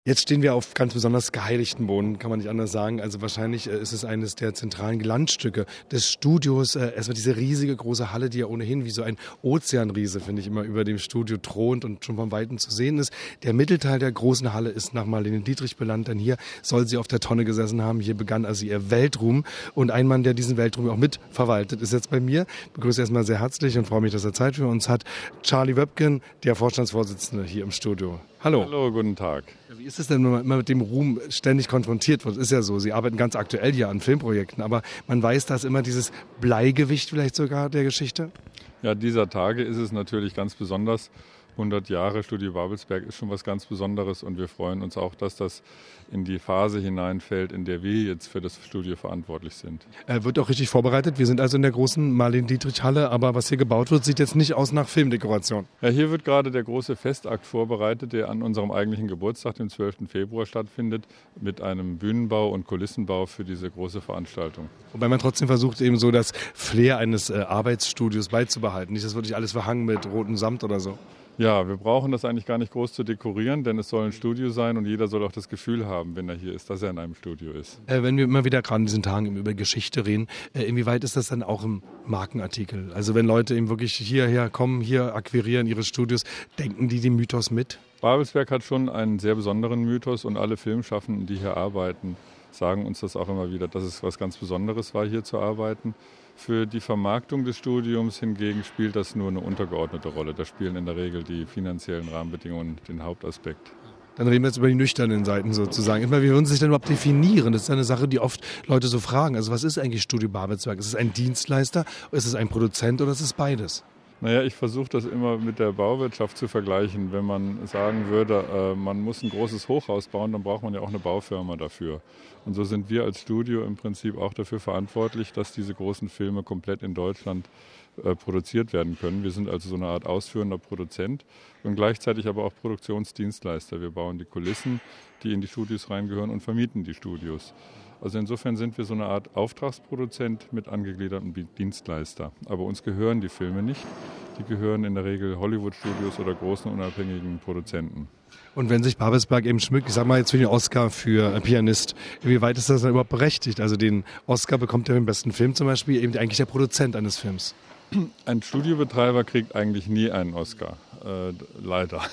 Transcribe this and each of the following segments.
Jetzt stehen wir auf ganz besonders geheiligten Boden, kann man nicht anders sagen. Also wahrscheinlich ist es eines der zentralen Glanzstücke des Studios. Erstmal diese riesige große Halle, die ja ohnehin wie so ein Ozeanriese, finde ich, immer über dem Studio thront und schon von Weitem zu sehen ist. Der Mittelteil der großen Halle ist nach Marlene Dietrich benannt, denn hier soll sie auf der Tonne gesessen haben. Hier begann also ihr Weltruhm. Und ein Mann, der diesen Weltruhm auch mitverwaltet, ist jetzt bei mir. Ich begrüße erstmal sehr herzlich und freue mich, dass er Zeit für uns hat. Charlie Wöpken, der Vorstandsvorsitzende hier im Studio. Hallo. Hallo, guten Tag. Wie ist es denn, wenn man immer mit dem Ruhm ständig konfrontiert wird? Ist ja so, Sie arbeiten ganz aktuell hier an Filmprojekten, aber man weiß, da ist immer dieses Bleigewicht vielleicht sogar der Geschichte? Ja, dieser Tage ist es natürlich ganz besonders. 100 Jahre Studio Babelsberg ist schon was ganz Besonderes und wir freuen uns auch, dass das in die Phase hineinfällt, in der wir jetzt für das Studio verantwortlich sind. Wird auch richtig vorbereitet. Wir sind also in der großen Marlene-Dietrich-Halle, aber was hier gebaut wird, sieht jetzt nicht aus nach Filmdekoration. Ja, hier wird gerade der große Festakt vorbereitet, der an unserem eigentlichen Geburtstag, dem 12. Februar, stattfindet, mit einem Bühnenbau und Kulissenbau für diese große Veranstaltung. Wobei man trotzdem versucht, eben so das Flair eines Arbeitsstudios beizubehalten. Nicht das wirklich alles verhangen mit rotem Samt oder so. Ja, wir brauchen das eigentlich gar nicht groß zu dekorieren, denn es soll ein Studio sein und jeder soll auch das Gefühl haben, wenn er hier ist, dass er in einem Studio ist. Wenn wir immer wieder gerade in diesen Tagen über Geschichte reden, inwieweit ist das dann auch im Markenartikel? Also wenn Leute eben wirklich hierher kommen, hier akquirieren ihre Studios, denken die den Mythos mit? Babelsberg hat schon einen sehr besonderen Mythos und alle Filmschaffenden, die hier arbeiten, sagen uns das auch immer wieder, dass es was ganz Besonderes war, hier zu arbeiten. Für die Vermarktung des Studiums hingegen spielt das nur eine untergeordnete Rolle. Da spielen in der Regel die finanziellen Rahmenbedingungen den Hauptaspekt. Dann reden wir jetzt über die nüchternen Seiten sozusagen. Wie würden Sie sich denn überhaupt definieren? Das ist eine Sache, die oft Leute so fragen. Also was ist eigentlich Studio Babelsberg? Ist es ein Dienstleister, ist es ein Produzent oder ist es beides? Naja, ich versuche das immer mit der Bauwirtschaft zu vergleichen. Wenn man sagen würde, man muss ein großes Hochhaus bauen, dann braucht man ja auch eine Baufirma dafür. Und so sind wir als Studio im Prinzip auch dafür verantwortlich, dass diese großen Filme komplett in Deutschland produziert werden können. Wir sind also so eine Art ausführender Produzent und gleichzeitig aber auch Produktionsdienstleister. Wir bauen die Kulissen, die in die Studios reingehören und vermieten die Studios. Also insofern sind wir so eine Art Auftragsproduzent mit angegliederten Dienstleister. Aber uns gehören die Filme nicht. Die gehören in der Regel Hollywood-Studios oder großen unabhängigen Produzenten. Und wenn sich Babelsberg eben schmückt, ich sag mal jetzt für den Oscar für Pianist, inwieweit ist das dann überhaupt berechtigt? Also den Oscar bekommt ja im besten Film zum Beispiel eben eigentlich der Produzent eines Films. Ein Studiobetreiber kriegt eigentlich nie einen Oscar, leider.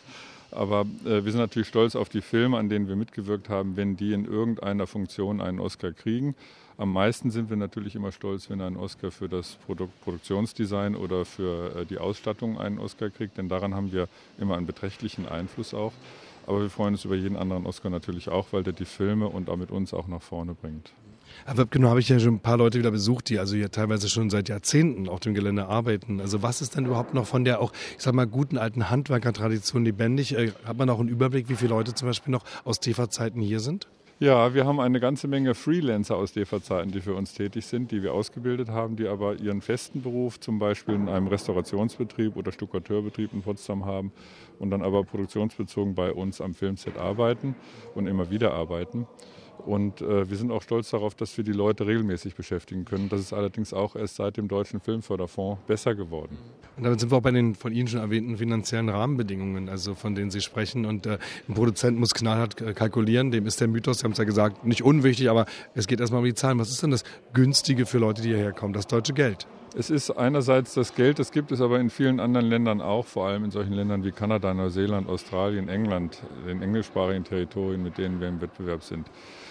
Aber wir sind natürlich stolz auf die Filme, an denen wir mitgewirkt haben, wenn die in irgendeiner Funktion einen Oscar kriegen. Am meisten sind wir natürlich immer stolz, wenn ein Oscar für das Produktionsdesign oder für die Ausstattung einen Oscar kriegt, denn daran haben wir immer einen beträchtlichen Einfluss auch. Aber wir freuen uns über jeden anderen Oscar natürlich auch, weil der die Filme und damit uns auch nach vorne bringt. Herr Wöpken, habe ich ja schon ein paar Leute wieder besucht, die also hier teilweise schon seit Jahrzehnten auf dem Gelände arbeiten. Also was ist denn überhaupt noch von der auch, ich sag mal, guten alten Handwerkertradition lebendig? Hat man auch einen Überblick, wie viele Leute zum Beispiel noch aus DEFA-Zeiten hier sind? Ja, wir haben eine ganze Menge Freelancer aus DEFA-Zeiten, die für uns tätig sind, die wir ausgebildet haben, die aber ihren festen Beruf zum Beispiel in einem Restaurationsbetrieb oder Stuckateurbetrieb in Potsdam haben und dann aber produktionsbezogen bei uns am Filmset arbeiten und immer wieder arbeiten. Und wir sind auch stolz darauf, dass wir die Leute regelmäßig beschäftigen können. Das ist allerdings auch erst seit dem Deutschen Filmförderfonds besser geworden. Und damit sind wir auch bei den von Ihnen schon erwähnten finanziellen Rahmenbedingungen, also von denen Sie sprechen. Und ein Produzent muss knallhart kalkulieren, dem ist der Mythos, Sie haben es ja gesagt, nicht unwichtig, aber es geht erstmal um die Zahlen. Was ist denn das Günstige für Leute, die hierher kommen, das deutsche Geld? Es ist einerseits das Geld, das gibt es aber in vielen anderen Ländern auch, vor allem in solchen Ländern wie Kanada, Neuseeland, Australien, England, den englischsprachigen Territorien, mit denen wir im Wettbewerb sind.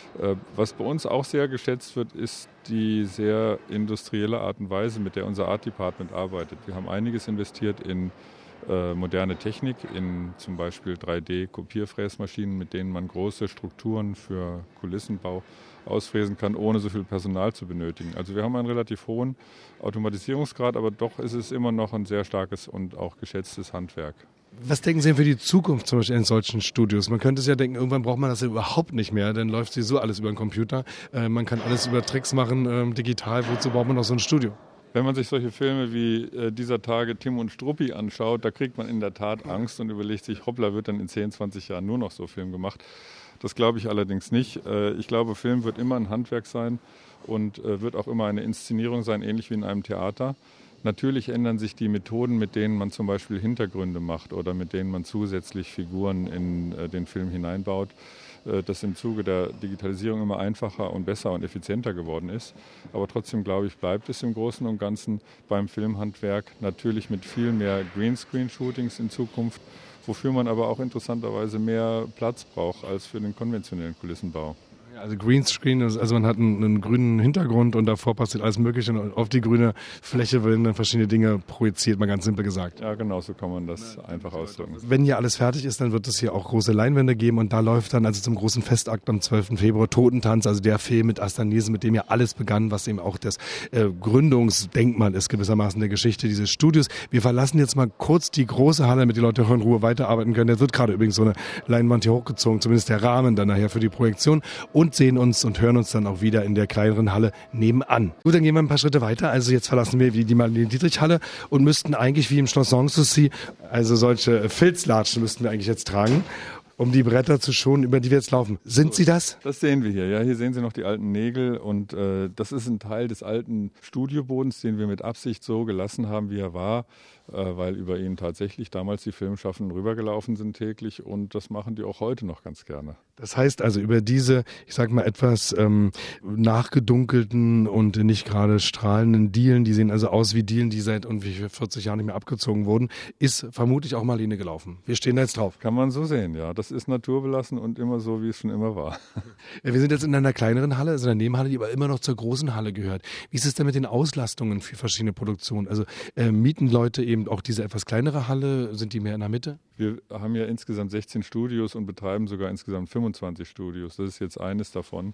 Was bei uns auch sehr geschätzt wird, ist die sehr industrielle Art und Weise, mit der unser Art Department arbeitet. Wir haben einiges investiert in moderne Technik, in zum Beispiel 3D-Kopierfräsmaschinen, mit denen man große Strukturen für Kulissenbau ausfräsen kann, ohne so viel Personal zu benötigen. Also wir haben einen relativ hohen Automatisierungsgrad, aber doch ist es immer noch ein sehr starkes und auch geschätztes Handwerk. Was denken Sie denn für die Zukunft zum Beispiel in solchen Studios? Man könnte es ja denken, irgendwann braucht man das ja überhaupt nicht mehr, dann läuft sowieso alles über den Computer. Man kann alles über Tricks machen, digital. Wozu braucht man noch so ein Studio? Wenn man sich solche Filme wie dieser Tage Tim und Struppi anschaut, da kriegt man in der Tat Angst und überlegt sich, hoppla, wird dann in 10, 20 Jahren nur noch so Film gemacht. Das glaube ich allerdings nicht. Ich glaube, Film wird immer ein Handwerk sein und wird auch immer eine Inszenierung sein, ähnlich wie in einem Theater. Natürlich ändern sich die Methoden, mit denen man zum Beispiel Hintergründe macht oder mit denen man zusätzlich Figuren in den Film hineinbaut, das im Zuge der Digitalisierung immer einfacher und besser und effizienter geworden ist. Aber trotzdem, glaube ich, bleibt es im Großen und Ganzen beim Filmhandwerk natürlich mit viel mehr Greenscreen-Shootings in Zukunft, wofür man aber auch interessanterweise mehr Platz braucht als für den konventionellen Kulissenbau. Also Greenscreen, also man hat einen grünen Hintergrund und davor passiert alles Mögliche und auf die grüne Fläche werden dann verschiedene Dinge projiziert, mal ganz simpel gesagt. Ja, genau, so kann man das einfach ausdrücken. Wenn hier alles fertig ist, dann wird es hier auch große Leinwände geben und da läuft dann also zum großen Festakt am 12. Februar Totentanz, also der Film mit Asta Nielsen, mit dem ja alles begann, was eben auch das Gründungsdenkmal ist gewissermaßen der Geschichte dieses Studios. Wir verlassen jetzt mal kurz die große Halle, damit die Leute auch in Ruhe weiterarbeiten können. Da wird gerade übrigens so eine Leinwand hier hochgezogen, zumindest der Rahmen dann nachher für die Projektion. Und sehen uns und hören uns dann auch wieder in der kleineren Halle nebenan. Gut, dann gehen wir ein paar Schritte weiter. Also jetzt verlassen wir die Marlene-Dietrich-Halle und müssten eigentlich wie im Schloss Sanssouci, also solche Filzlatschen müssten wir eigentlich jetzt tragen, um die Bretter zu schonen, über die wir jetzt laufen. Sind Sie das? Das sehen wir hier. Ja, hier sehen Sie noch die alten Nägel und das ist ein Teil des alten Studiobodens, den wir mit Absicht so gelassen haben, wie er war, weil über ihn tatsächlich damals die Filmschaffenden rübergelaufen sind täglich und das machen die auch heute noch ganz gerne. Das heißt also über diese, ich sag mal etwas nachgedunkelten und nicht gerade strahlenden Dielen, die sehen also aus wie Dielen, die seit ungefähr 40 Jahren nicht mehr abgezogen wurden, ist vermutlich auch Marlene gelaufen. Wir stehen da jetzt drauf. Kann man so sehen, ja. Das ist naturbelassen und immer so, wie es schon immer war. Wir sind jetzt in einer kleineren Halle, also in einer Nebenhalle, die aber immer noch zur großen Halle gehört. Wie ist es denn mit den Auslastungen für verschiedene Produktionen? Also mieten Leute eben auch diese etwas kleinere Halle? Sind die mehr in der Mitte? Wir haben ja insgesamt 16 Studios und betreiben sogar insgesamt 25 Studios. Das ist jetzt eines davon.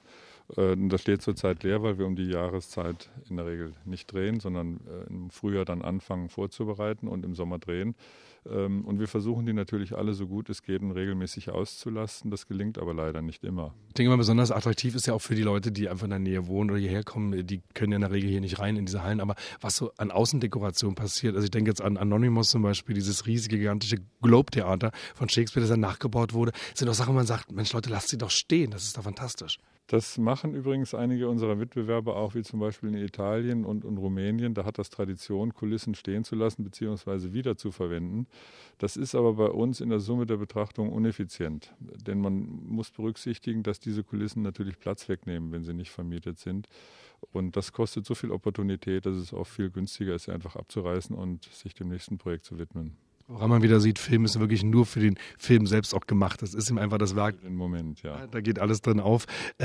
Das steht zurzeit leer, weil wir um die Jahreszeit in der Regel nicht drehen, sondern im Frühjahr dann anfangen vorzubereiten und im Sommer drehen. Und wir versuchen die natürlich alle so gut es geht und regelmäßig auszulasten. Das gelingt aber leider nicht immer. Ich denke mal, besonders attraktiv ist ja auch für die Leute, die einfach in der Nähe wohnen oder hierher kommen. Die können ja in der Regel hier nicht rein in diese Hallen. Aber was so an Außendekoration passiert, also ich denke jetzt an Anonymous zum Beispiel, dieses riesige, gigantische Globe-Theater von Shakespeare, das dann nachgebaut wurde, sind auch Sachen, wo man sagt, Mensch Leute, lasst sie doch stehen, das ist doch fantastisch. Das machen übrigens einige unserer Wettbewerber auch, wie zum Beispiel in Italien und Rumänien. Da hat das Tradition, Kulissen stehen zu lassen bzw. wieder zu verwenden. Das ist aber bei uns in der Summe der Betrachtung ineffizient. Denn man muss berücksichtigen, dass diese Kulissen natürlich Platz wegnehmen, wenn sie nicht vermietet sind. Und das kostet so viel Opportunität, dass es auch viel günstiger ist, sie einfach abzureißen und sich dem nächsten Projekt zu widmen. Woran man wieder sieht, Film ist wirklich nur für den Film selbst auch gemacht. Das ist ihm einfach das Werk. Im Moment, ja. Da geht alles drin auf.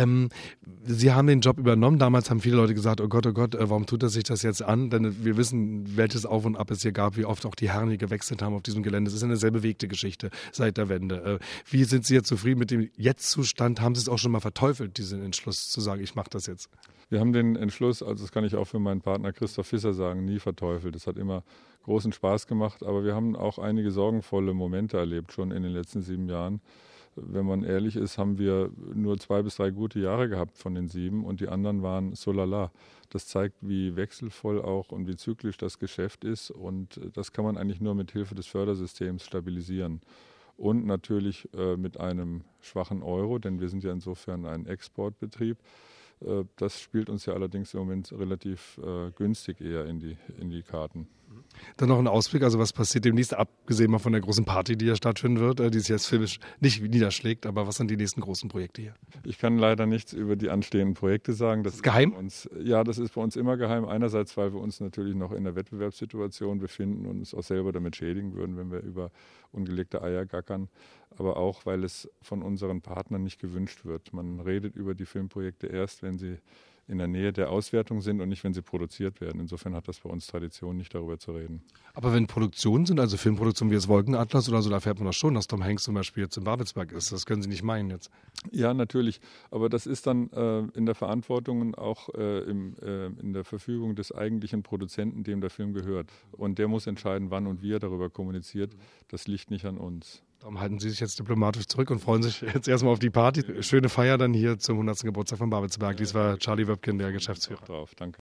Sie haben den Job übernommen. Damals haben viele Leute gesagt, oh Gott, warum tut er sich das jetzt an? Denn wir wissen, welches Auf und Ab es hier gab, wie oft auch die Herren hier gewechselt haben auf diesem Gelände. Es ist eine sehr bewegte Geschichte seit der Wende. Wie sind Sie jetzt zufrieden mit dem Jetzt-Zustand? Haben Sie es auch schon mal verteufelt, diesen Entschluss zu sagen, ich mache das jetzt? Wir haben den Entschluss, also das kann ich auch für meinen Partner Christoph Visser sagen, nie verteufelt. Das hat immer großen Spaß gemacht, aber wir haben auch einige sorgenvolle Momente erlebt, schon in den letzten 7 Jahren. Wenn man ehrlich ist, haben wir nur 2 bis 3 gute Jahre gehabt von den 7 und die anderen waren so lala. Das zeigt, wie wechselvoll auch und wie zyklisch das Geschäft ist und das kann man eigentlich nur mit Hilfe des Fördersystems stabilisieren. Und natürlich mit einem schwachen Euro, denn wir sind ja insofern ein Exportbetrieb. Das spielt uns ja allerdings im Moment relativ günstig eher in die Karten. Dann noch ein Ausblick, also was passiert demnächst, abgesehen mal von der großen Party, die ja stattfinden wird, die sich jetzt filmisch nicht niederschlägt, aber was sind die nächsten großen Projekte hier? Ich kann leider nichts über die anstehenden Projekte sagen. Das ist geheim? Das ist bei uns immer geheim. Einerseits, weil wir uns natürlich noch in der Wettbewerbssituation befinden und uns auch selber damit schädigen würden, wenn wir über ungelegte Eier gackern, aber auch, weil es von unseren Partnern nicht gewünscht wird. Man redet über die Filmprojekte erst, wenn sie in der Nähe der Auswertung sind und nicht, wenn sie produziert werden. Insofern hat das bei uns Tradition, nicht darüber zu reden. Aber wenn Produktionen sind, also Filmproduktionen wie das Wolkenatlas oder so, da fährt man doch schon, dass Tom Hanks zum Beispiel jetzt in Babelsberg ist. Das können Sie nicht meinen jetzt. Ja, natürlich. Aber das ist dann in der Verantwortung und auch in der Verfügung des eigentlichen Produzenten, dem der Film gehört. Und der muss entscheiden, wann und wie er darüber kommuniziert. Das liegt nicht an uns. Darum halten Sie sich jetzt diplomatisch zurück und freuen sich jetzt erstmal auf die Party. Schöne Feier dann hier zum 100. Geburtstag von Babelsberg. Dies war Charlie Wöpken, der Geschäftsführer. Drauf, danke.